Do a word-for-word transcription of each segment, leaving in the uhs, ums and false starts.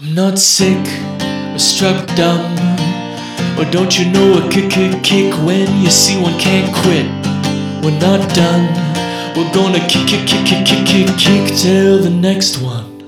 I'm not sick or struck dumb, or don't you know a kick kick kick when you see one can't quit? We're not done. We're gonna kick kick kick kick kick kick kick till the next one.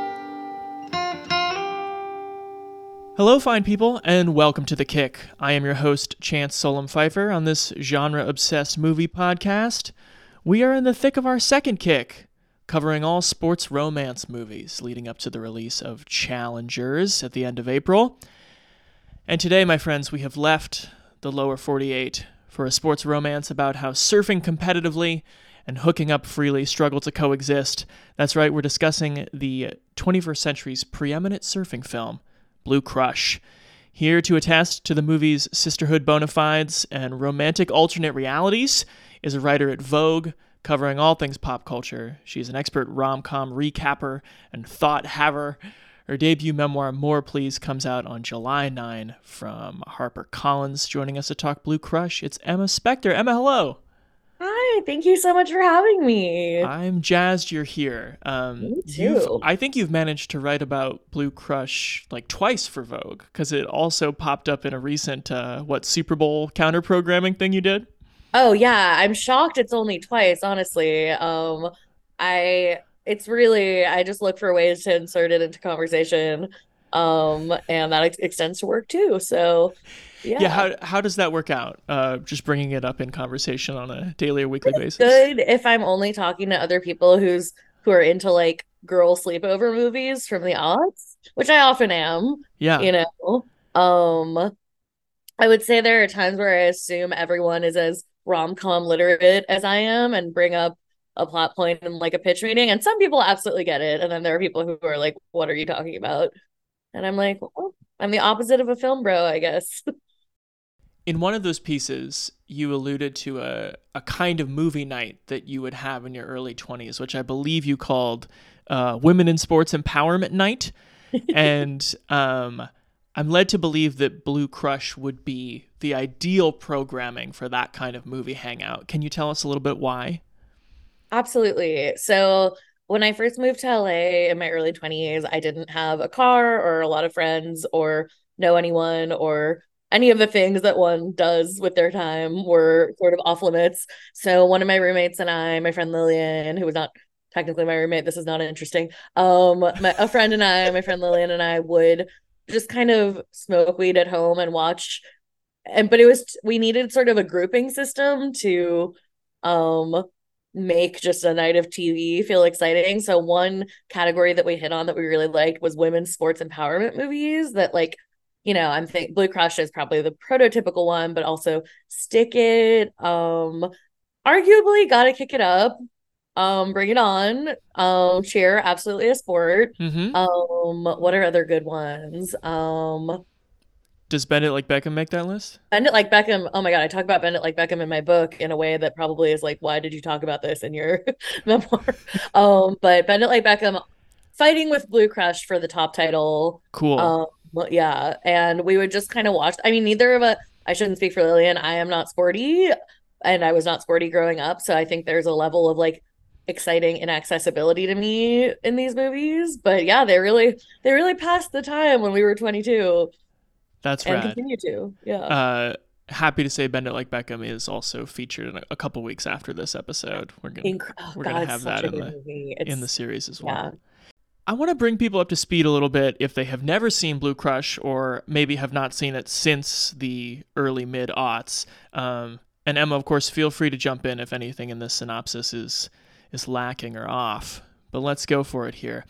Hello, fine people, and welcome to The Kick. I am your host, Chance Solom Pfeiffer, on this genre-obsessed movie podcast. We are in the thick of our second kick, covering all sports romance movies leading up to the release of Challengers at the end of April. And today, my friends, we have left the lower forty-eight for a sports romance about how surfing competitively and hooking up freely struggle to coexist. That's right, we're discussing the twenty-first century's preeminent surfing film, Blue Crush. Here to attest to the movie's sisterhood bona fides and romantic alternate realities is a writer at Vogue, covering all things pop culture. She's an expert rom-com recapper and thought-haver. Her debut memoir, More Please, comes out on July ninth from HarperCollins. Joining us to talk Blue Crush, it's Emma Spector. Emma, hello. Hi, thank you so much for having me. I'm jazzed you're here. Um, Me you've, too. I think you've managed to write about Blue Crush like twice for Vogue, because it also popped up in a recent, uh, what, Super Bowl counter-programming thing you did? Oh yeah, I'm shocked it's only twice, honestly. Um, I it's really I just look for ways to insert it into conversation. Um, and that ex extends to work too. So yeah. Yeah, how how does that work out? Uh, just bringing it up in conversation on a daily or weekly basis? Good if I'm only talking to other people who's who are into like girl sleepover movies from the aughts, which I often am. Yeah. You know. Um, I would say there are times where I assume everyone is as rom-com literate as I am and bring up a plot point in like a pitch meeting, and some people absolutely get it, and then there are people who are like, what are you talking about? And I'm like, well, I'm the opposite of a film bro, I guess. In one of those pieces, you alluded to a, a kind of movie night that you would have in your early twenties, which I believe you called uh, Women in Sports Empowerment Night. And um, I'm led to believe that Blue Crush would be the ideal programming for that kind of movie hangout. Can you tell us a little bit why? Absolutely. So when I first moved to L A in my early twenties, I didn't have a car or a lot of friends or know anyone, or any of the things that one does with their time were sort of off limits. So one of my roommates and I, my friend Lillian, who was not technically my roommate, this is not interesting. Um, my, a friend and I, my friend Lillian and I would just kind of smoke weed at home and watch. And but it was we needed sort of a grouping system to um make just a night of T V feel exciting. So one category that we hit on that we really liked was women's sports empowerment movies that, like, you know, I'm think Blue Crush is probably the prototypical one, but also Stick It, um, arguably Gotta Kick It Up, um, Bring It On, um, Cheer, absolutely a sport. Mm-hmm. Um, what are other good ones? Um, Does Bend It Like Beckham make that list? Bend It Like Beckham. Oh my God, I talk about Bend It Like Beckham in my book in a way that probably is like, why did you talk about this in your memoir? Um, but Bend It Like Beckham fighting with Blue Crush for the top title. Cool. Um, well, yeah, and we would just kind of watch. I mean, neither of us. I shouldn't speak for Lillian. I am not sporty, and I was not sporty growing up. So I think there's a level of like exciting inaccessibility to me in these movies. But yeah, they really, they really passed the time when we were twenty-two. That's and rad. continue to. Yeah. Uh, happy to say Bend It Like Beckham is also featured in a, a couple weeks after this episode. We're gonna Inc- oh, we're God, gonna it's have such that a in good the movie. in It's- the series as well. yeah. I want to bring people up to speed a little bit if they have never seen Blue Crush or maybe have not seen it since the early mid-aughts. Um, and Emma, of course, feel free to jump in if anything in this synopsis is is lacking or off. But let's go for it here.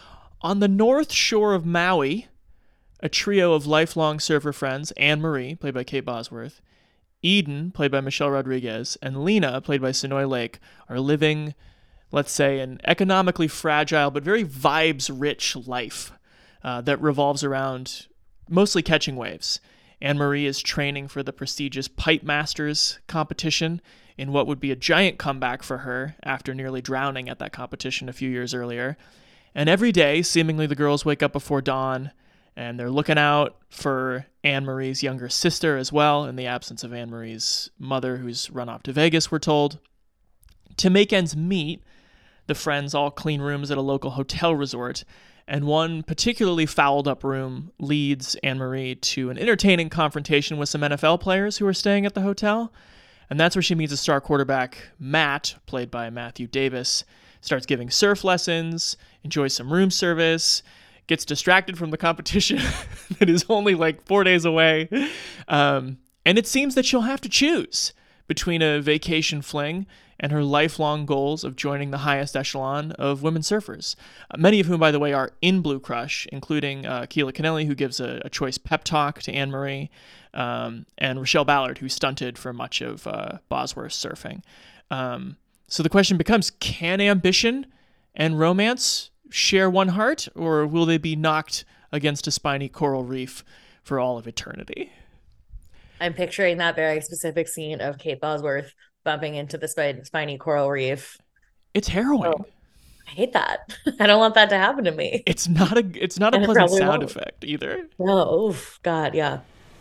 On the north shore of Maui, a trio of lifelong surfer friends, Anne-Marie, played by Kate Bosworth, Eden, played by Michelle Rodriguez, and Lena, played by Sonoy Lake, are living, let's say, an economically fragile but very vibes-rich life uh, that revolves around mostly catching waves. Anne-Marie is training for the prestigious Pipe Masters competition in what would be a giant comeback for her after nearly drowning at that competition a few years earlier. And every day, seemingly, the girls wake up before dawn, and they're looking out for Anne-Marie's younger sister as well, in the absence of Anne-Marie's mother, who's run off to Vegas, we're told. To make ends meet, the friends all clean rooms at a local hotel resort, And one particularly fouled up room leads Anne-Marie to an entertaining confrontation with some N F L players who are staying at the hotel. And that's where she meets a star quarterback, Matt, played by Matthew Davis, starts giving surf lessons, enjoys some room service, gets distracted from the competition that is only like four days away. Um, and it seems that she'll have to choose between a vacation fling and her lifelong goals of joining the highest echelon of women surfers, uh, many of whom, by the way, are in Blue Crush, including uh, Keela Kennelly, who gives a, a choice pep talk to Anne-Marie, um, and Rochelle Ballard, who stunted for much of uh, Bosworth surfing. Um, so the question becomes, can ambition and romance share one heart, or will they be knocked against a spiny coral reef for all of eternity? I'm picturing that very specific scene of Kate Bosworth bumping into the spiny, spiny coral reef. It's harrowing. Oh, I hate that. I don't want that to happen to me. It's not a it's not a And it pleasant probably sound won't. effect either. No, oof, God, yeah.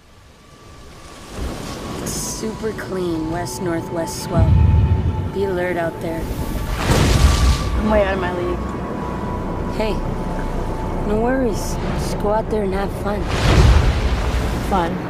Super clean west northwest swell. Be alert out there. I'm way out of my league. Hey, no worries. Just go out there and have fun. Fun.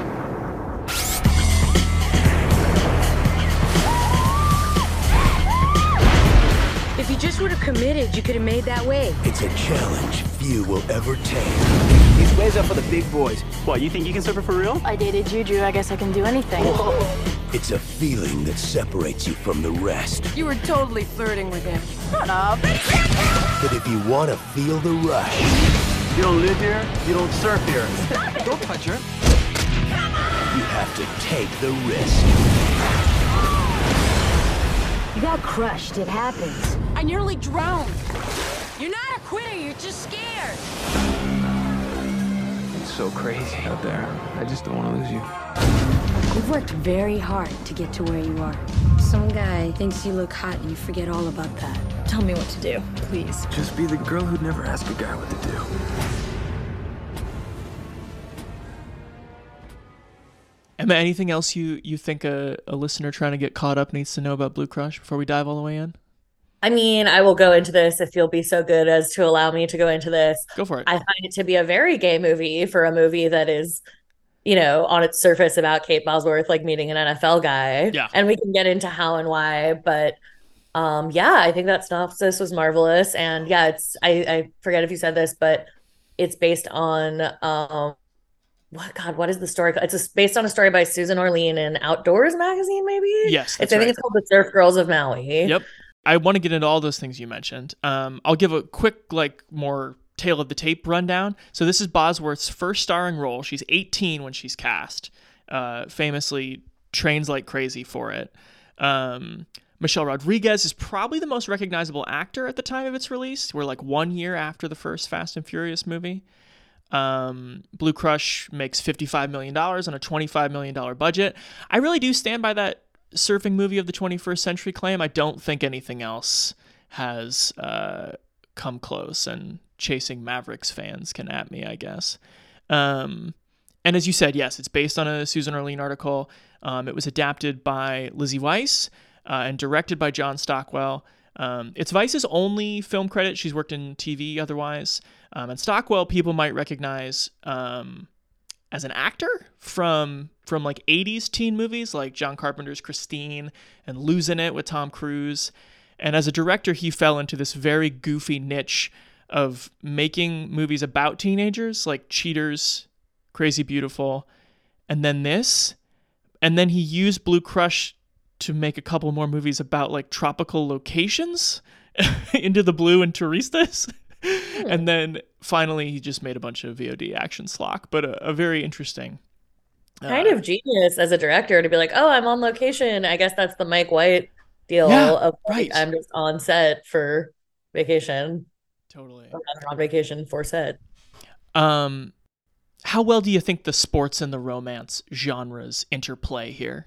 If you just would have committed, you could have made that wave. It's a challenge few will ever tame. These waves are for the big boys. What, you think you can surf it for real? I dated Juju. I guess I can do anything. It's a feeling that separates you from the rest. You were totally flirting with him. But if you want to feel the rush, You don't live here, you don't surf here. Don't touch her. you have to take the risk. You got crushed. It happens. I nearly drowned. You're not a quitter. You're just scared. It's so crazy out there. I just don't want to lose you. You've worked very hard to get to where you are. Some guy thinks you look hot and you forget all about that. Tell me what to do, please. Just be the girl who'd never ask a guy what to do. Emma, anything else you, you think a, a listener trying to get caught up needs to know about Blue Crush before we dive all the way in? I mean, I will go into this if you'll be so good as to allow me to go into this. Go for it. I find it to be a very gay movie for a movie that is, you know, on its surface about Kate Bosworth, like meeting an N F L guy. Yeah. And we can get into how and why, but um, yeah, I think that synopsis was marvelous. And yeah, it's, I, I forget if you said this, but it's based on, um, what, God, what is the story? It's a, based on a story by Susan Orlean in Outdoors magazine, maybe? Yes, that's it's, I think right. it's called The Surf Girls of Maui. Yep. I want to get into all those things you mentioned. Um, I'll give a quick, like, more tail of the tape rundown. So this is Bosworth's first starring role. She's eighteen when she's cast. Uh, famously trains like crazy for it. Um, Michelle Rodriguez is probably the most recognizable actor at the time of its release. We're like one year after the first Fast and Furious movie. Um, Blue Crush makes fifty-five million dollars on a twenty-five million dollars budget. I really do stand by that surfing movie of the twenty-first century claim. I don't think anything else has uh, come close, and Chasing Mavericks fans can at me, I guess. Um, and as you said, yes, it's based on a Susan Orlean article. Um, it was adapted by Lizzie Weiss uh, and directed by John Stockwell. Um, it's Weiss's only film credit. She's worked in T V otherwise. Um, and Stockwell, people might recognize um, as an actor from from like eighties teen movies like John Carpenter's Christine and Losing It with Tom Cruise. And as a director, he fell into this very goofy niche of making movies about teenagers like Cheaters, Crazy Beautiful, and then this. And then he used Blue Crush to make a couple more movies about like tropical locations, Into the Blue and Turistas. And then finally he just made a bunch of V O D action schlock, but a, a very interesting. Kind uh, of genius as a director to be like, oh, I'm on location. I guess that's the Mike White deal Yeah, of like, right. I'm just on set for vacation. Totally. Or rather on vacation for set. Um, how well do you think the sports and the romance genres interplay here?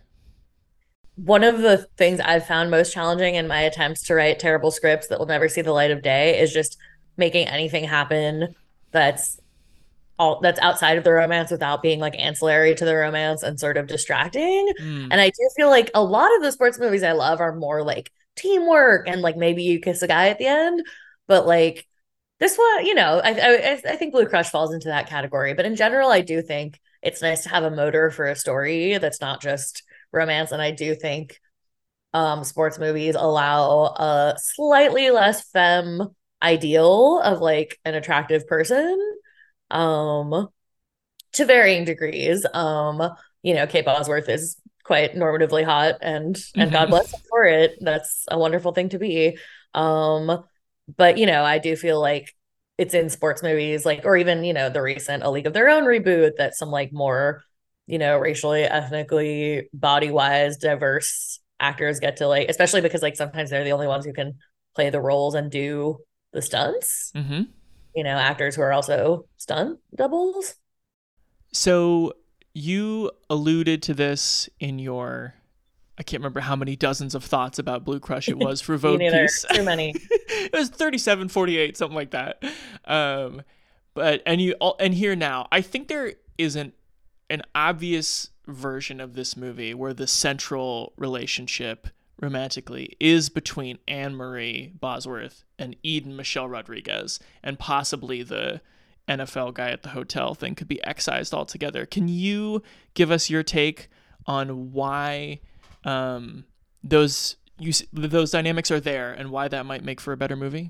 One of the things I've found most challenging in my attempts to write terrible scripts that will never see the light of day is just making anything happen that's all that's outside of the romance without being like ancillary to the romance and sort of distracting. Mm. And I do feel like a lot of the sports movies I love are more like teamwork and like maybe you kiss a guy at the end, but like this one, you know, I, I I think Blue Crush falls into that category. But in general, I do think it's nice to have a motor for a story that's not just romance. And I do think um, sports movies allow a slightly less femme ideal of like an attractive person, um, to varying degrees. Um, you know, Kate Bosworth is quite normatively hot, and and God bless her for it. That's a wonderful thing to be. Um, but you know, I do feel like it's in sports movies, like, or even, you know, the recent A League of Their Own reboot, that some like more, you know, racially, ethnically, body wise diverse actors get to, like, especially because like sometimes they're the only ones who can play the roles and do the stunts. Mm-hmm. You know, actors who are also stunt doubles. So you alluded to this in your, I can't remember how many dozens of thoughts about Blue Crush it was for Vogue piece. Too many. It was thirty-seven, forty-eight, something like that. Um, but and you and here now, I think there isn't an obvious version of this movie where the central relationship romantically is between Anne Marie Bosworth and Eden Michelle Rodriguez, and possibly the N F L guy at the hotel thing could be excised altogether. Can you give us your take on why um, those you those dynamics are there and why that might make for a better movie?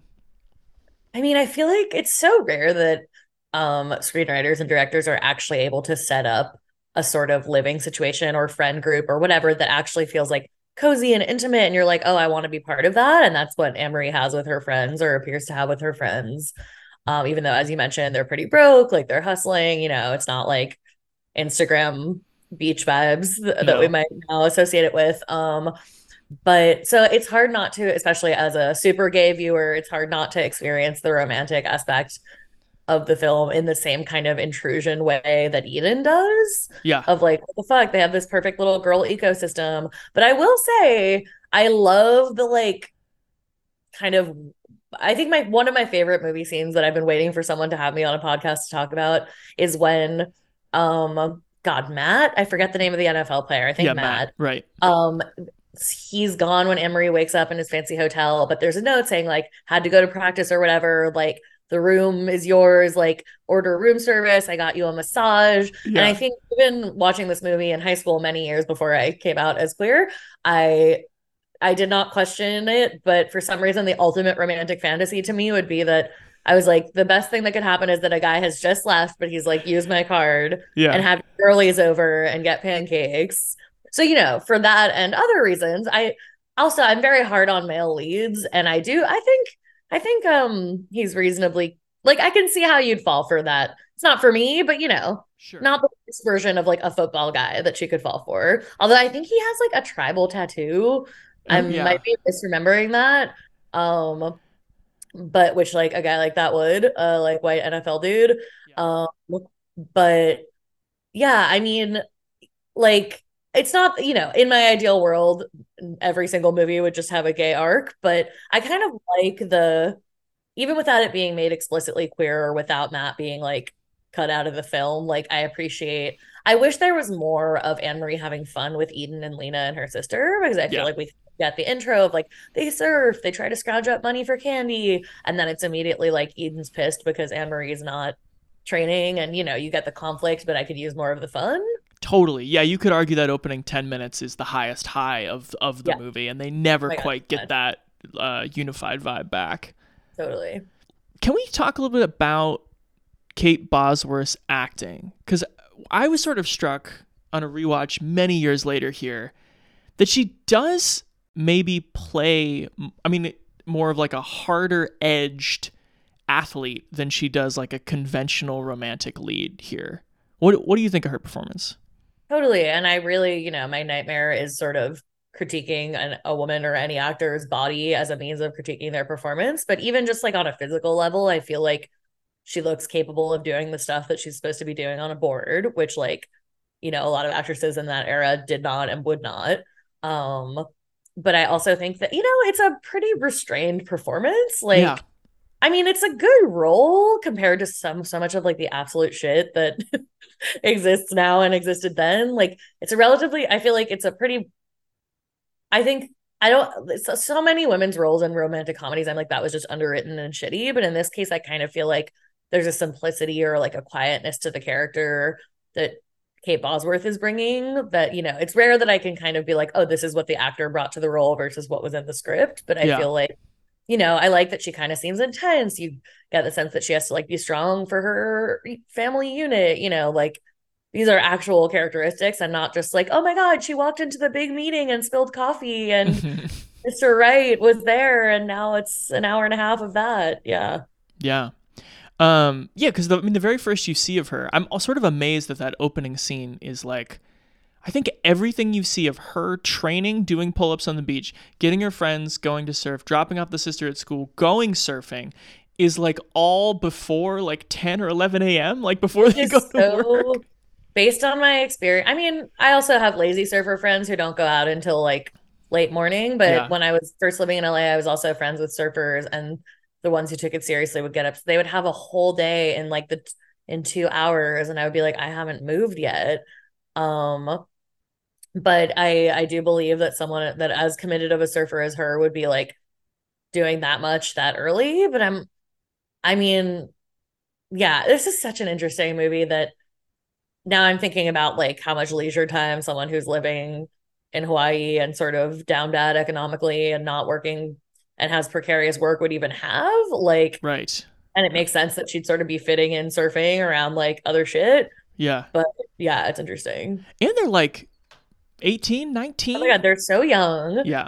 I mean, I feel like it's so rare that um, screenwriters and directors are actually able to set up a sort of living situation or friend group or whatever that actually feels like cozy and intimate, and you're like, oh, I want to be part of that. And that's what Anne Marie has with her friends, or appears to have with her friends. Um, even though, as you mentioned, they're pretty broke, like they're hustling, you know, it's not like Instagram beach vibes th- No. that we might now associate it with. Um, but so it's hard not to, especially as a super gay viewer, it's hard not to experience the romantic aspect of the film in the same kind of intrusion way that Eden does. Yeah. Of like, what the fuck? They have this perfect little girl ecosystem. But I will say, I love the like kind of, I think my one of my favorite movie scenes that I've been waiting for someone to have me on a podcast to talk about is when um God, Matt, I forget the name of the N F L player. I think Yeah, Matt. Matt. Right. Um he's gone when Anne Marie wakes up in his fancy hotel, but there's a note saying like had to go to practice or whatever, like the room is yours, like order room service, I got you a massage. Yeah. And I think even watching this movie in high school many years before I came out as queer, I I did not question it, but for some reason the ultimate romantic fantasy to me would be that I was like, the best thing that could happen is that a guy has just left, but he's like, use my card Yeah. and have girlies over and get pancakes. So, you know, for that and other reasons, I also, I'm very hard on male leads. And I do, I think, I think um he's reasonably, like, I can see how you'd fall for that. It's not for me, but you know, Sure. not the worst version of like a football guy that she could fall for. Although I think he has like a tribal tattoo. I Oh, yeah. might be misremembering that. Um, but which like a guy like that would, uh, like white N F L dude. Yeah. Um, but yeah, I mean, like it's not, you know, in my ideal world, every single movie would just have a gay arc, but I kind of like the, even without it being made explicitly queer or without Matt being like cut out of the film, like I appreciate, I wish there was more of Anne Marie having fun with Eden and Lena and her sister, because I feel Yeah. like we get the intro of like they surf, they try to scrounge up money for candy, and then it's immediately like Eden's pissed because Anne Marie's not training, and you know, you get the conflict, but I could use more of the fun. Totally. Yeah, you could argue that opening ten minutes is the highest high of, of the Yeah. movie, and they never Oh my God, quite yeah. get that uh, unified vibe back. Totally. Can we talk a little bit about Kate Bosworth's acting? Because I was sort of struck on a rewatch many years later here that she does maybe play, I mean, more of like a harder edged athlete than she does like a conventional romantic lead here. What What do you think of her performance? Totally. And I really, you know, my nightmare is sort of critiquing an, a woman or any actor's body as a means of critiquing their performance. But even just like on a physical level, I feel like she looks capable of doing the stuff that she's supposed to be doing on a board, which like, you know, a lot of actresses in that era did not and would not. Um, but I also think that, you know, it's a pretty restrained performance. Like, Yeah. I mean, it's a good role compared to some so much of like the absolute shit that exists now and existed then. Like, it's a relatively, I feel like it's a pretty, I think I don't so, so many women's roles in romantic comedies, I'm like, that was just underwritten and shitty. But in this case, I kind of feel like there's a simplicity or like a quietness to the character that Kate Bosworth is bringing that, you know, it's rare that I can kind of be like, oh, this is what the actor brought to the role versus what was in the script. But I Yeah. feel like, you know, I like that she kind of seems intense. You get the sense that she has to like be strong for her family unit, you know, like these are actual characteristics and not just like, oh my God, she walked into the big meeting and spilled coffee and Mister Wright was there and now it's an hour and a half of that. Yeah. Yeah. Um, yeah, because I mean, the very first you see of her, I'm sort of amazed that that opening scene is like, I think everything you see of her training, doing pull-ups on the beach, getting her friends, going to surf, dropping off the sister at school, going surfing, is like all before like ten or eleven a.m., like before they It's go to so work. based on my experience. I mean, I also have lazy surfer friends who don't go out until like late morning. But Yeah. when I was first living in L A, I was also friends with surfers, and the ones who took it seriously would get up. They would have a whole day in like the in two hours, and I would be like, I haven't moved yet. Um, but I I do believe that someone that as committed of a surfer as her would be like doing that much that early. But I'm, I mean, yeah, this is such an interesting movie that now I'm thinking about like how much leisure time someone who's living in Hawaii and sort of down bad economically and not working and has precarious work would even have. Like, Right. and it makes sense that she'd sort of be fitting in surfing around like other shit. Yeah. But yeah, it's interesting. And they're like eighteen, nineteen. Oh my God, they're so young. Yeah.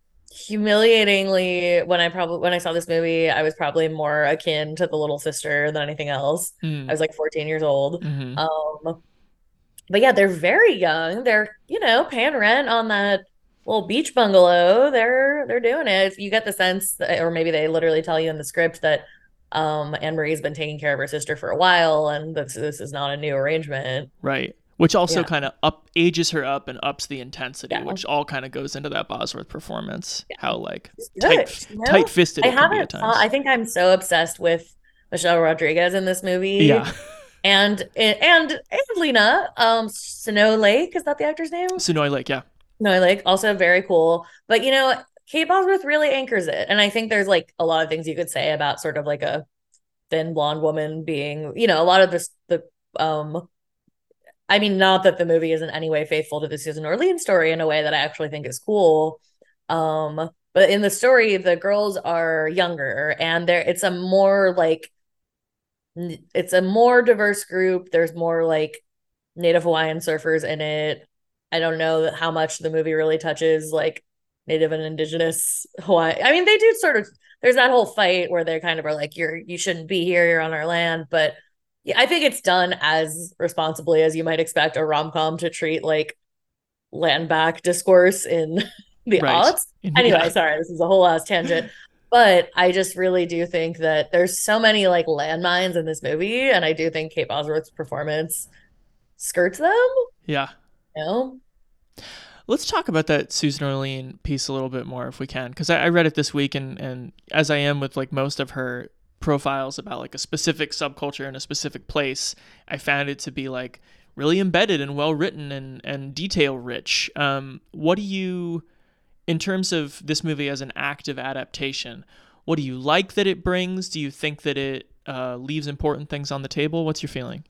Humiliatingly, when I probably when I saw this movie, I was probably more akin to the little sister than anything else. Mm. I was like fourteen years old. Mhm. Um, but yeah, they're very young. They're, you know, paying rent on that little beach bungalow. They're they're doing it. You get the sense that, or maybe they literally tell you in the script that um Anne Marie's been taking care of her sister for a while, and this this is not a new arrangement. Right. Which also Yeah. kind of up ages her up and ups the intensity, Yeah. which all kind of goes into that Bosworth performance. How like It's tight, good, you know? tight fisted I it can be at haven't. times. Uh, I think I'm so obsessed with Michelle Rodriguez in this movie. Yeah. and and and Lena, um, Snow Lake, is that the actor's name? Sonoy Lake, yeah. Snow Lake, also very cool. But you know, Kate Bosworth really anchors it, and I think there's like a lot of things you could say about sort of like a thin blonde woman being, you know, a lot of this the um. I mean, not that the movie is in any way faithful to the Susan Orlean story in a way that I actually think is cool. Um, but in the story, the girls are younger and there it's a more like it's a more diverse group. There's more like Native Hawaiian surfers in it. I don't know how much the movie really touches like Native and Indigenous Hawaii. I mean, they do sort of, there's that whole fight where they kind of are like, you're, you shouldn't be here, you're on our land. But yeah, I think it's done as responsibly as you might expect a rom-com to treat like land back discourse in the Right. aughts. In- Anyway, yeah. sorry, this is a whole ass tangent. But I just really do think that there's so many like landmines in this movie, and I do think Kate Bosworth's performance skirts them. Yeah. You know? Let's talk about that Susan Orlean piece a little bit more if we can, because I, I read it this week, and, and as I am with like most of her profiles about like a specific subculture in a specific place, I found it to be like really embedded and well written and, and detail rich. Um, what do you, in terms of this movie as an active adaptation, what do you like that it brings? Do you think that it uh, leaves important things on the table? What's your feeling?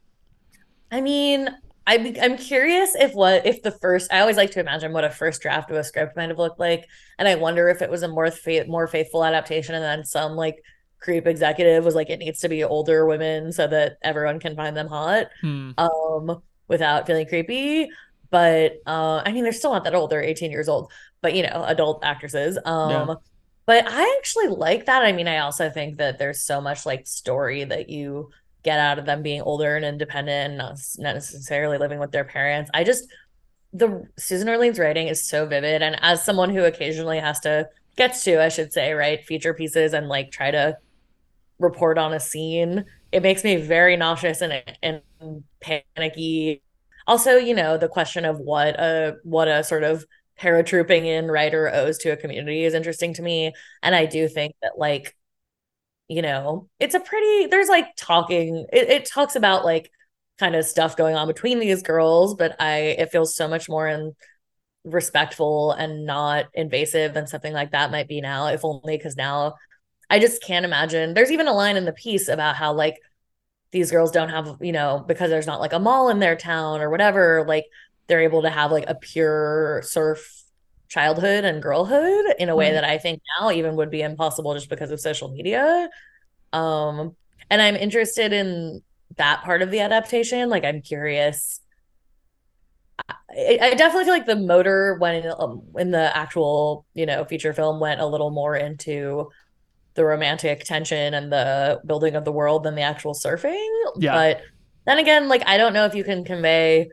I mean, I'm I'm curious if what if the first I always like to imagine what a first draft of a script might have looked like, and I wonder if it was a more fa- more faithful adaptation, and then some like creep executive was like, it needs to be older women so that everyone can find them hot, Hmm. um, without feeling creepy. But uh, I mean, they're still not that old; they're eighteen years old, but you know, adult actresses. Um, Yeah. but I actually like that. I mean, I also think that there's so much like story that you get out of them being older and independent and not, not necessarily living with their parents. I just, the Susan Orlean's writing is so vivid. And as someone who occasionally has to, gets to, I should say, write feature pieces and like try to report on a scene, it makes me very nauseous and, and panicky. Also, you know, the question of what a, what a sort of paratrooping in writer owes to a community is interesting to me. And I do think that like, you know, it's a pretty, there's like talking, it, it talks about like kind of stuff going on between these girls, but I, it feels so much more in respectful and not invasive than something like that might be now, if only because now I just can't imagine. There's even a line in the piece about how like these girls don't have, you know, because there's not like a mall in their town or whatever, like they're able to have like a pure surf childhood and girlhood in a way Right. that I think now even would be impossible just because of social media. Um, and I'm interested in that part of the adaptation. Like, I'm curious. I, I definitely feel like the motor when um, in the actual, you know, feature film went a little more into the romantic tension and the building of the world than the actual surfing. Yeah. But then again, like, I don't know if you can convey,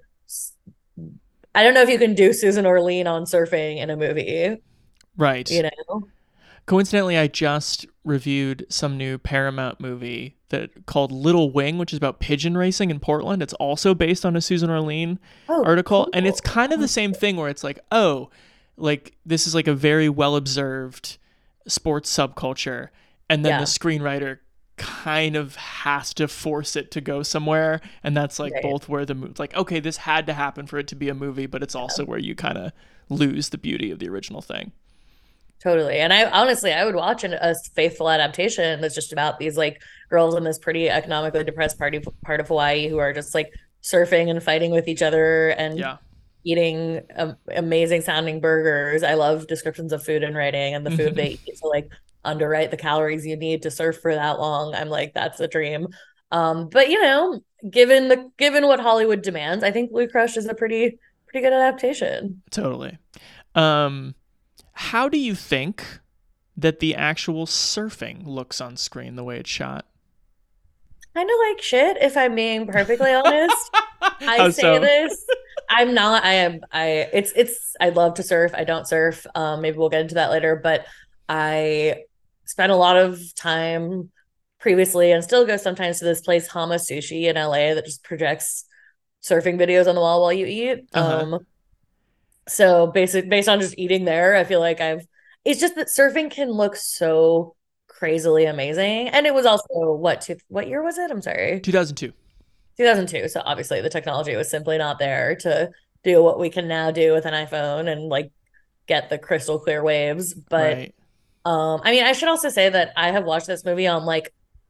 I don't know if you can do Susan Orlean on surfing in a movie, Right. you know? Coincidentally, I just reviewed some new Paramount movie that called Little Wing, which is about pigeon racing in Portland. It's also based on a Susan Orlean Oh, article. cool. And it's kind of the same thing where it's like, oh, like this is like a very well observed sports subculture. And then Yeah. the screenwriter kind of has to force it to go somewhere. And that's like Right. both where the movie, like, okay, this had to happen for it to be a movie, but it's also where you kind of lose the beauty of the original thing. Totally. And I honestly, I would watch an, a faithful adaptation that's just about these like girls in this pretty economically depressed party part of Hawaii who are just like surfing and fighting with each other and Yeah. eating um, amazing sounding burgers. I love descriptions of food and writing and the food they eat. So like underwrite the calories you need to surf for that long. I'm like, that's a dream. Um, but you know, given the given what Hollywood demands, I think Blue Crush is a pretty pretty good adaptation. Totally. Um, how do you think that the actual surfing looks on screen the way it's shot? Kind of like shit, if I'm being perfectly honest. I How say so? this. I'm not. I am. I. It's. It's. I love to surf. I don't surf. Um. Maybe we'll get into that later. But I spent a lot of time previously, and still go sometimes to this place, Hama Sushi in L A, that just projects surfing videos on the wall while you eat. Uh-huh. Um. So basic, based on just eating there, I feel like I've. It's just that surfing can look so crazily amazing, and it was also what? Two, what year was it? I'm sorry. two thousand two. two thousand two. So obviously the technology was simply not there to do what we can now do with an iPhone and like get the crystal clear waves. But Right. um, I mean, I should also say that I have watched this movie on like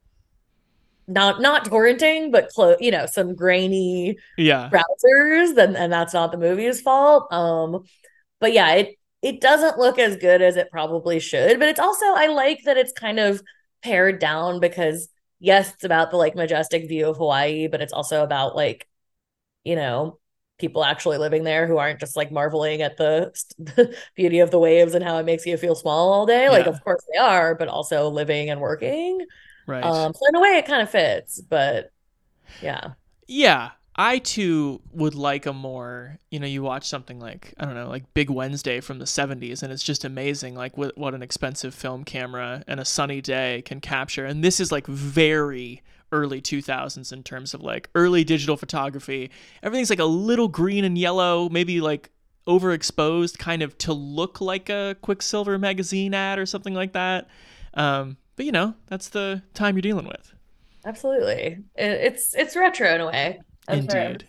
not not torrenting, but close, you know, some grainy Yeah. browsers. Then and that's not the movie's fault. Um, but yeah, it it doesn't look as good as it probably should. But it's also I like that it's kind of pared down because yes, it's about the like majestic view of Hawaii, but it's also about like, you know, people actually living there who aren't just like marveling at the, the beauty of the waves and how it makes you feel small all day. Like, Yeah. of course they are, but also living and working. Right. Um, so in a way, it kind of fits, but yeah. Yeah. I too would like a more, you know, you watch something like, I don't know, like Big Wednesday from the seventies, and it's just amazing, like what, what an expensive film camera and a sunny day can capture. And this is like very early two thousands in terms of like early digital photography. Everything's like a little green and yellow, maybe like overexposed, kind of to look like a Quicksilver magazine ad or something like that. Um, but you know, that's the time you're dealing with. Absolutely. It, it's it's retro in a way. That's right. Indeed.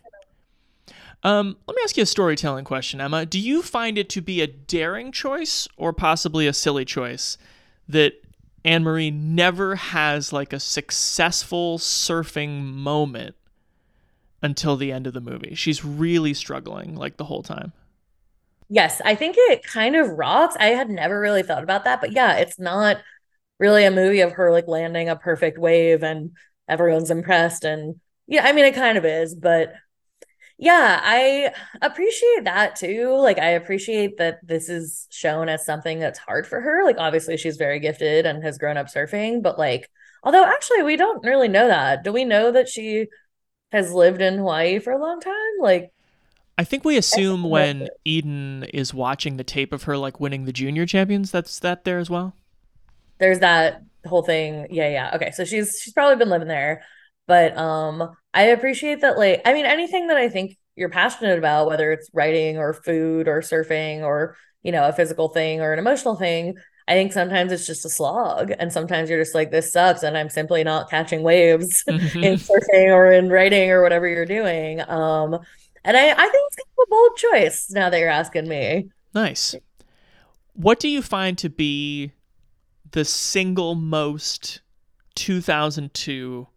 Um, let me ask you a storytelling question, Emma. Do you find it to be a daring choice or possibly a silly choice that Anne Marie never has like a successful surfing moment until the end of the movie? She's really struggling like the whole time. Yes, I think it kind of rocks. I had never really thought about that, but yeah, it's not really a movie of her like landing a perfect wave and everyone's impressed. And yeah, I mean, it kind of is, but yeah, I appreciate that too. Like, I appreciate that this is shown as something that's hard for her. Like, obviously, she's very gifted and has grown up surfing, but like, although actually, we don't really know that. Do we know that she has lived in Hawaii for a long time? Like, I think we assume when Eden is watching the tape of her like winning the junior champions, that's that there as well. there's that whole thing. Yeah, yeah. Okay, so she's she's probably been living there, but um, I appreciate that. Like, I mean, anything that I think you're passionate about, whether it's writing or food or surfing or you know a physical thing or an emotional thing, I think sometimes it's just a slog, and sometimes you're just like, this sucks, and I'm simply not catching waves in surfing or in writing or whatever you're doing. Um, And I, I think it's kind of a bold choice now that you're asking me. Nice. What do you find to be the single most two thousand two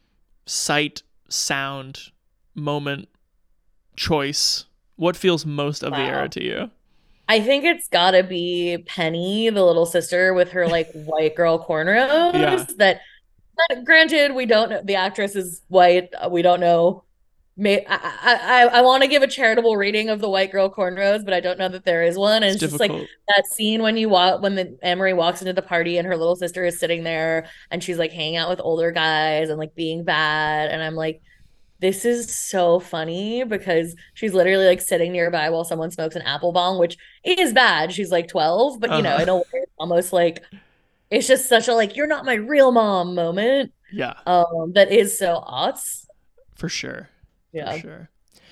sight, sound, moment, choice? What feels most of wow. the era to you? I think it's gotta be Penny, the little sister with her like white girl cornrows. Yeah. That, that, granted, we don't know, the actress is white. We don't know. May I I, I want to give a charitable reading of the white girl cornrows, but I don't know that there is one. And it's, it's just like that scene when you walk when the Emery walks into the party and her little sister is sitting there and she's like hanging out with older guys and like being bad. And I'm like, this is so funny because she's literally like sitting nearby while someone smokes an apple bong, which is bad. She's like twelve, but you uh-huh. know, in a way, it's almost like it's just such a like, you're not my real mom moment. Yeah. Um, that is so aughts. For sure. Yeah. For sure.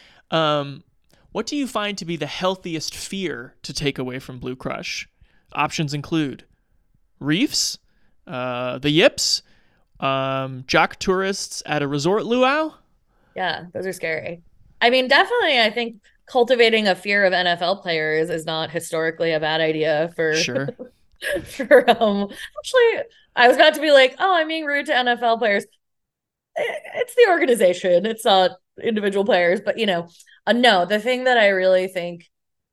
Um, what do you find to be the healthiest fear to take away from Blue Crush? Options include reefs, uh, the yips, um, jock tourists at a resort luau. Yeah, those are scary. I mean, definitely, I think cultivating a fear of N F L players is not historically a bad idea for sure. for um. Actually, I was about to be like, oh, I'm being rude to N F L players. It's the organization. It's not individual players, but you know, uh, no. The thing that I really think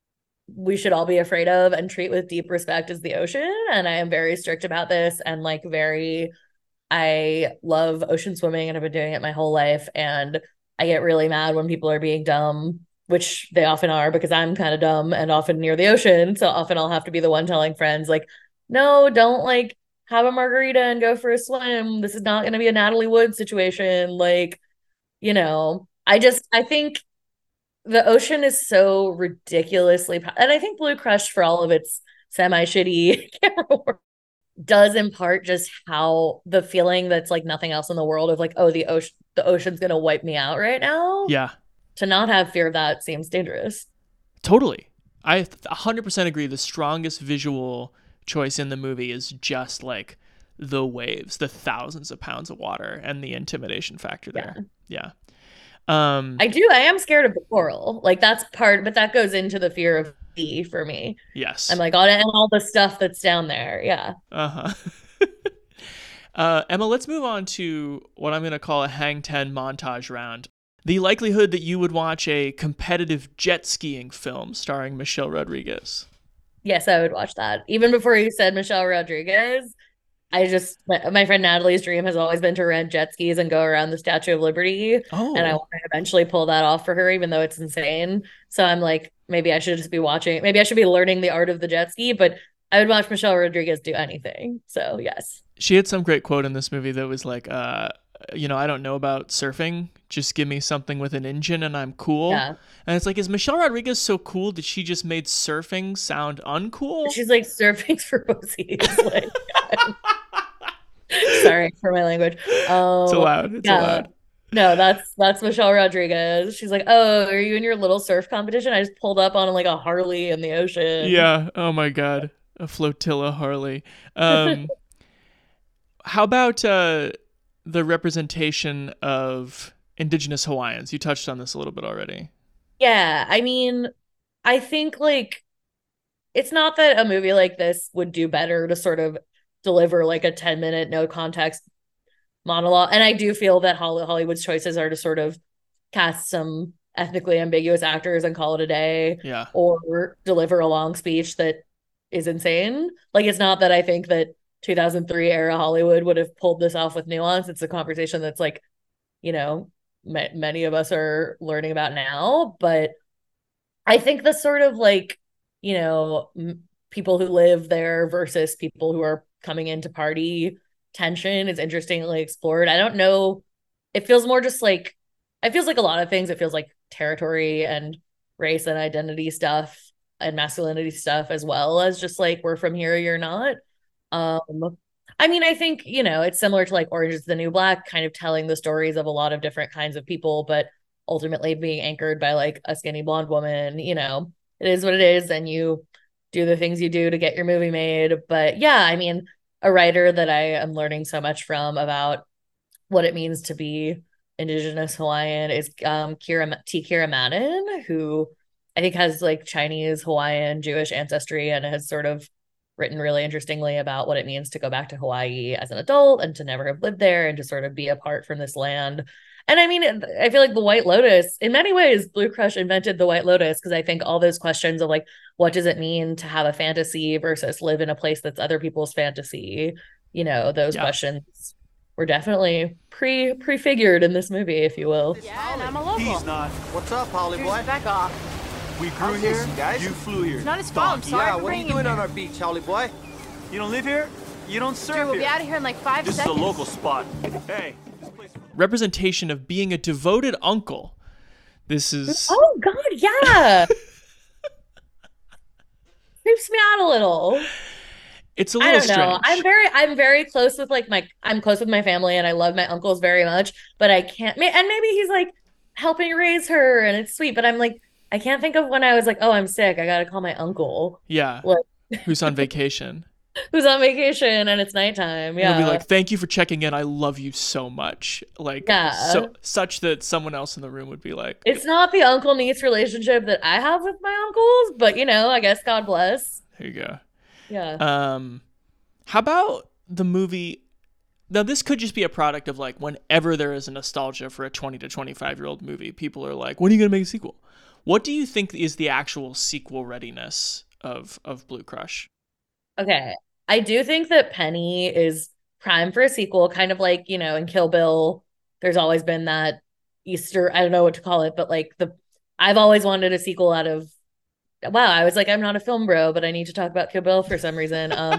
we should all be afraid of and treat with deep respect is the ocean, and I am very strict about this and like very. I love ocean swimming and I've been doing it my whole life, and I get really mad when people are being dumb, which they often are because I'm kind of dumb and often near the ocean. So often I'll have to be the one telling friends like, no, don't like have a margarita and go for a swim. This is not going to be a Natalie Wood situation. Like, you know, I just, I think the ocean is so ridiculously, and I think Blue Crush, for all of its semi-shitty camera work, does impart just how the feeling that's like nothing else in the world of like, oh, the ocean, the ocean's going to wipe me out right now. Yeah. To not have fear of that seems dangerous. Totally. I one hundred percent agree. The strongest visual choice in the movie is just like the waves, the thousands of pounds of water, and the intimidation factor there. Yeah. yeah. Um, I do. I am scared of the coral. Like that's part, but that goes into the fear of sea for me. Yes. I'm like, all, and all the stuff that's down there. Yeah. Uh-huh. uh, Emma, let's move on to what I'm going to call a Hang ten montage round. The likelihood that you would watch a competitive jet skiing film starring Michelle Rodriguez. Yes, I would watch that. Even before you said Michelle Rodriguez, I just, my, my friend Natalie's dream has always been to rent jet skis and go around the Statue of Liberty. Oh. And I want to eventually pull that off for her, even though it's insane. So I'm like, maybe I should just be watching, maybe I should be learning the art of the jet ski, but I would watch Michelle Rodriguez do anything. So yes. She had some great quote in this movie that was like, uh, you know, I don't know about surfing. Just give me something with an engine and I'm cool. Yeah. And it's like, is Michelle Rodriguez so cool that she just made surfing sound uncool? She's like, surfing's for pussies. Like, sorry for my language. Um, it's allowed. It's yeah. allowed. No, that's that's Michelle Rodriguez. She's like, oh, are you in your little surf competition? I just pulled up on like a Harley in the ocean. Yeah. Oh my God. A flotilla Harley. Um, how about uh, the representation of Indigenous Hawaiians? You touched on this a little bit already. Yeah. I mean, I think like it's not that a movie like this would do better to sort of deliver like a ten minute no context monologue. And I do feel that Hollywood's choices are to sort of cast some ethnically ambiguous actors and call it a day. Yeah. Or deliver a long speech that is insane. Like, it's not that I think that two thousand three era Hollywood would have pulled this off with nuance. It's a conversation that's like, you know, ma- many of us are learning about now. But I think the sort of like, you know, m- people who live there versus people who are coming into party tension is interestingly explored. I don't know. It feels more just like, it feels like a lot of things. It feels like territory and race and identity stuff and masculinity stuff, as well as just like, we're from here, you're not. Um, I mean, I think, you know, it's similar to like Orange is the New Black, kind of telling the stories of a lot of different kinds of people, but ultimately being anchored by like a skinny blonde woman. You know, it is what it is, and you do the things you do to get your movie made. But yeah, I mean, a writer that I am learning so much from about what it means to be indigenous Hawaiian is um Kira T. Kira Madden, who I think has like Chinese, Hawaiian, Jewish ancestry and has sort of written really interestingly about what it means to go back to Hawaii as an adult and to never have lived there and to sort of be apart from this land. And I mean, I feel like the White Lotus, in many ways, Blue Crush invented the White Lotus, because I think all those questions of like, what does it mean to have a fantasy versus live in a place that's other people's fantasy? You know, those Yeah. questions were definitely pre prefigured in this movie, if you will. Yeah, and I'm a local. He's not. What's up, Holly boy? Dude, back off. We grew How's here, this, guys? you flew here. It's not his fault. I'm Donkey. sorry Yeah, for what are you bringing him doing on here. our beach, Holly boy? You don't live here? You don't surf Dude, we'll here. be out of here in like five This seconds. is a local spot. Hey, this place. Representation of being a devoted uncle. This is Oh God, yeah. Creeps me out a little. it's a I little don't know. strange. I'm very I'm very close with like my I'm close with my family and I love my uncles very much, but I can't ma- and maybe he's like helping raise her and it's sweet, but I'm like I can't think of when I was like, oh, I'm sick. I gotta call my uncle yeah. Like- Who's on vacation. who's on vacation and it's nighttime. Yeah. He'll be like, thank you for checking in. I love you so much. Like, Yeah. so such that someone else in the room would be like, It's not the uncle niece relationship that I have with my uncles, but you know, I guess God bless. here you go. Yeah. Um, how about the movie? Now, this could just be a product of like whenever there is a nostalgia for a twenty to twenty-five year old movie, people are like, when are you going to make a sequel? What do you think is the actual sequel readiness of, of Blue Crush? Okay. I do think that Penny is prime for a sequel, kind of like, you know, in Kill Bill, there's always been that Easter, I don't know what to call it, but like the I've always wanted a sequel out of wow, I was like, I'm not a film bro, but I need to talk about Kill Bill for some reason. Um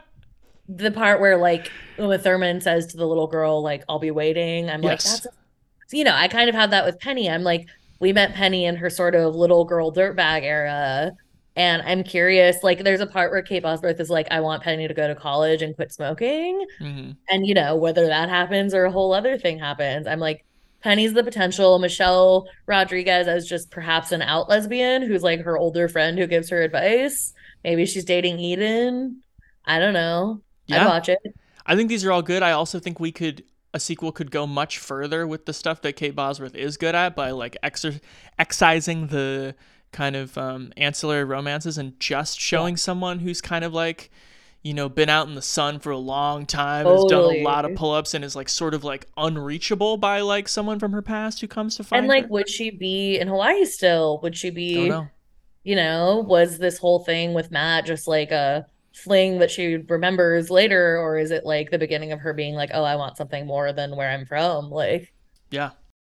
the part where like Uma Thurman says to the little girl, like, I'll be waiting. I'm like, Yes. that's a... you know, I kind of had that with Penny. I'm like, we met Penny in her sort of little girl dirtbag era. And I'm curious, like, there's a part where Kate Bosworth is like, I want Penny to go to college and quit smoking. Mm-hmm. And, you know, whether that happens or a whole other thing happens, I'm like, Penny's the potential. Michelle Rodriguez as just perhaps an out lesbian who's like her older friend who gives her advice. Maybe she's dating Eden. I don't know. Yeah. I'd watch it. I think these are all good. I also think we could a sequel could go much further with the stuff that Kate Bosworth is good at by like exer- excising the kind of um, ancillary romances and just showing someone who's kind of like, you know, been out in the sun for a long time, has done Totally. a lot of pull-ups and is like sort of like unreachable by like someone from her past who comes to find And like, her. would she be in Hawaii still? Would she Don't be, know. you know, was this whole thing with Matt just like a fling that she remembers later? Or is it like the beginning of her being like, oh, I want something more than where I'm from? Like, Yeah.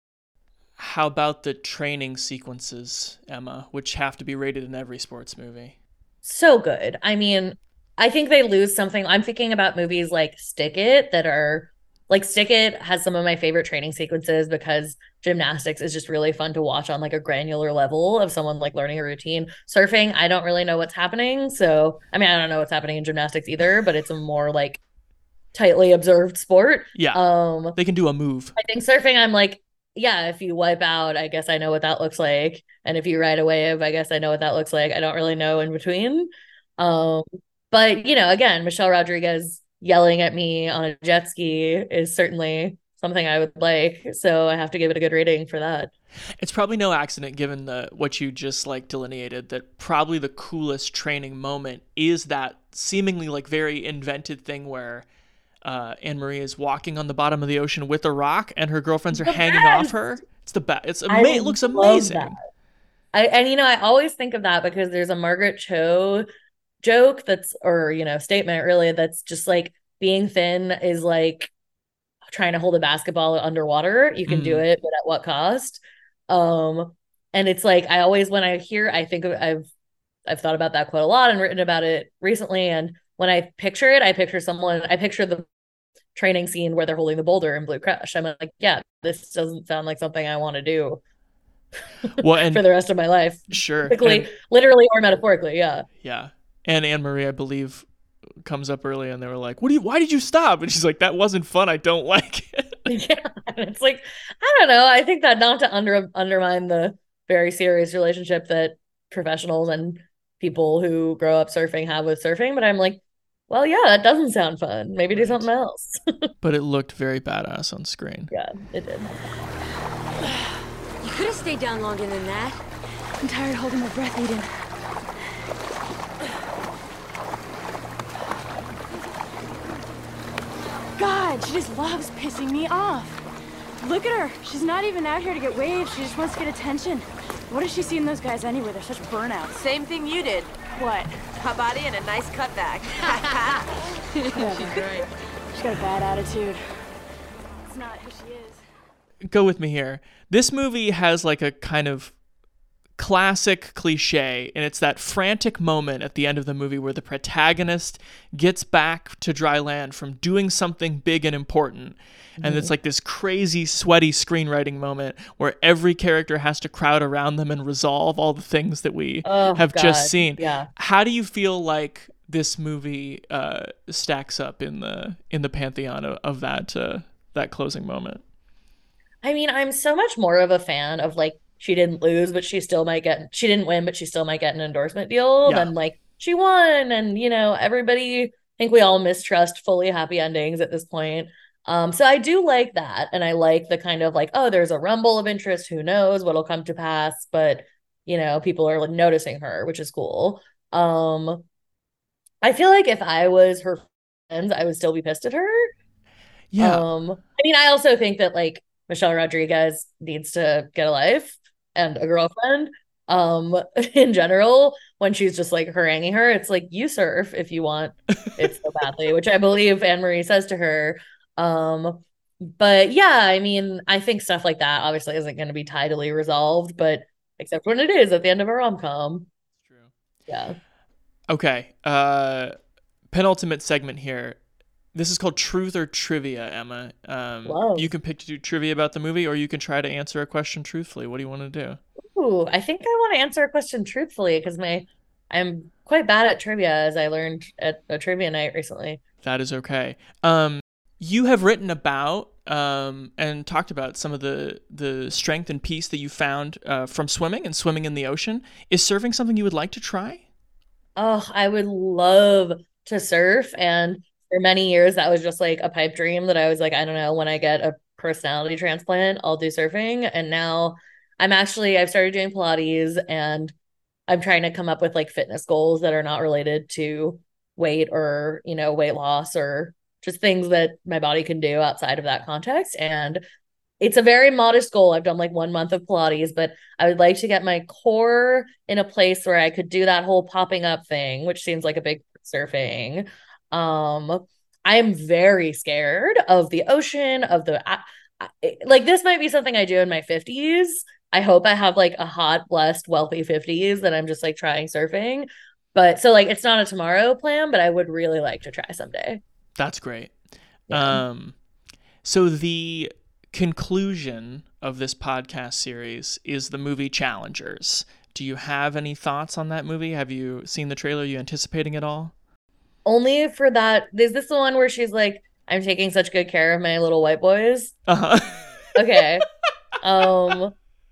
How about the training sequences, Emma, which have to be rated in every sports movie? so good. I mean, I think they lose something. I'm thinking about movies like Stick It that are like Stick It has some of my favorite training sequences because gymnastics is just really fun to watch on like a granular level of someone like learning a routine. Surfing, I don't really know what's happening. So, I mean, I don't know what's happening in gymnastics either, but it's a more like tightly observed sport. Yeah. Um, They can do a move. I think surfing, I'm like, yeah, if you wipe out, I guess I know what that looks like. And if you ride a wave, I guess I know what that looks like. I don't really know in between. Um, but you know, again, Michelle Rodriguez yelling at me on a jet ski is certainly something I would like. So I have to give it a good rating for that. It's probably no accident, given the what you just like delineated, that probably the coolest training moment is that seemingly like very invented thing where uh, Anne Marie is walking on the bottom of the ocean with a rock, and her girlfriends are The hanging best! off her. It's the best. It's I ama- It looks love amazing. that. I and you know, I always think of that because there's a Margaret Cho joke that's or you know, statement really that's just like being thin is like trying to hold a basketball underwater. You can do Mm. it, but at what cost? Um, and it's like I always when I hear I think of, I've I've thought about that quote a lot and written about it recently. And when I picture it, I picture someone, I picture the training scene where they're holding the boulder in Blue Crush. I'm like, yeah, this doesn't sound like something I want to do Well, and for the rest of my life. sure, Literally, and- literally or metaphorically, yeah. yeah. And Anne Marie, I believe, comes up early, and they were like, "What do you? Why did you stop?" And she's like, "That wasn't fun. I don't like it." Yeah. And it's like, I don't know. I think that not to under undermine the very serious relationship that professionals and people who grow up surfing have with surfing, but I'm like, well, yeah, that doesn't sound fun. Maybe do Right. something else. But it looked very badass on screen. Yeah, it did. You could have stayed down longer than that. I'm tired holding my breath, Eden. God, she just loves pissing me off. Look at her. She's not even out here to get waves. She just wants to get attention. What does she see in those guys anyway? They're such burnouts. Same thing you did. What? Hot body and a nice cutback. Yeah, she's right. She's got a bad attitude. It's not who she is. Go with me here. This movie has like a kind of classic cliche, and it's that frantic moment at the end of the movie where the protagonist gets back to dry land from doing something big and important. And mm-hmm. it's like this crazy, sweaty screenwriting moment where every character has to crowd around them and resolve all the things that we oh, have God. just seen. Yeah. How do you feel like this movie uh, stacks up in the in the pantheon of, of that uh, that closing moment? I mean, I'm so much more of a fan of like she didn't lose, but she still might get, she didn't win, but she still might get an endorsement deal. Yeah. Then like she won. And, you know, everybody, I think we all mistrust fully happy endings at this point. Um, so I do like that. And I like the kind of like, oh, there's a rumble of interest. Who knows what'll come to pass? But, you know, people are like noticing her, which is cool. Um, I feel like if I was her friends, I would still be pissed at her. Yeah. Um, I mean, I also think that like Michelle Rodriguez needs to get a life and a girlfriend. Um, in general, when she's just like haranguing her, it's like, you surf if you want it so badly, which I believe Anne-Marie says to her. Um, but yeah, I mean, I think stuff like that obviously isn't going to be tidily resolved, but except when it is at the end of a rom-com. True. Yeah. Okay. Uh, penultimate segment here. This is called Truth or Trivia, Emma. Um, Love. You can pick to do trivia about the movie, or you can try to answer a question truthfully. What do you want to do? Ooh, I think I want to answer a question truthfully because my I'm quite bad at trivia, as I learned at a trivia night recently. That is okay. Um, you have written about um, and talked about some of the, the strength and peace that you found uh, from swimming and swimming in the ocean. Is surfing something you would like to try? Oh, I would love to surf. And for many years, that was just like a pipe dream that I was like, I don't know, when I get a personality transplant, I'll do surfing. And now I'm actually, I've started doing Pilates and I'm trying to come up with like fitness goals that are not related to weight or, you know, weight loss or just things that my body can do outside of that context. And it's a very modest goal. I've done like one month of Pilates, but I would like to get my core in a place where I could do that whole popping up thing, which seems like a big surfing. Um, I am very scared of the ocean, of the, I, I, like this might be something I do in my fifties. I hope I have like a hot, blessed, wealthy fifties that I'm just like trying surfing. But so like, it's not a tomorrow plan, but I would really like to try someday. That's great. Yeah. Um, so the conclusion of this podcast series is the movie Challengers. Do you have any thoughts on that movie? Have you seen the trailer? Are you anticipating it all? Only for that. Is this the one where she's like, I'm taking such good care of my little white boys? Uh-huh. Okay. um,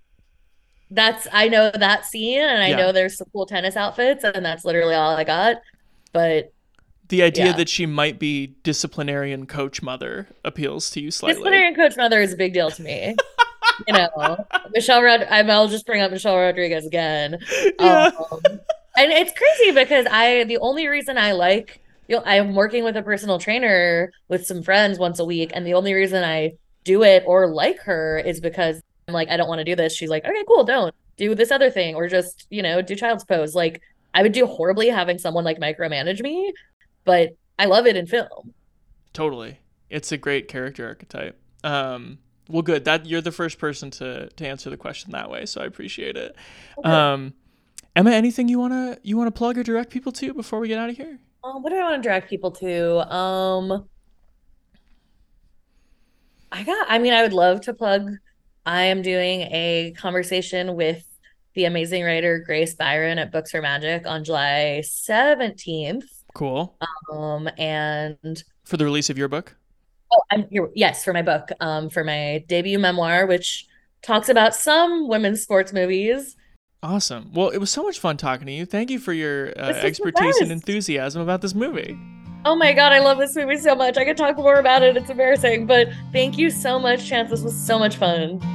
that's, I know that scene and I Yeah. know there's some cool tennis outfits and that's literally all I got. But The idea Yeah. that she might be disciplinarian coach mother appeals to you slightly. disciplinarian coach mother is a big deal to me. You know, Michelle Rod. I'll just bring up Michelle Rodriguez again. Yeah. Um, and it's crazy because I, the only reason I like, you know, I'm working with a personal trainer with some friends once a week. And the only reason I do it or like her is because I'm like, I don't want to do this. She's like, okay, cool. Don't do this other thing or just, you know, do child's pose. Like I would do horribly having someone like micromanage me, but I love it in film. Totally. It's a great character archetype. Um, well, good. That you're the first person to, to answer the question that way. So I appreciate it. Okay. Um, Emma, anything you want to, you want to plug or direct people to before we get out of here? Um, what do I want to direct people to? Um, I got, I mean, I would love to plug, I am doing a conversation with the amazing writer Grace Byron at Books for Magic on July seventeenth. Cool. Um, and For the release of your book? oh, I'm here, yes, for my book, um, for my debut memoir, which talks about some women's sports movies. Awesome. Well, it was so much fun talking to you. Thank you for your uh, This is the expertise and best. enthusiasm about this movie. Oh my god, I love this movie so much. I could talk more about it. It's embarrassing, but thank you so much, Chance. This was so much fun.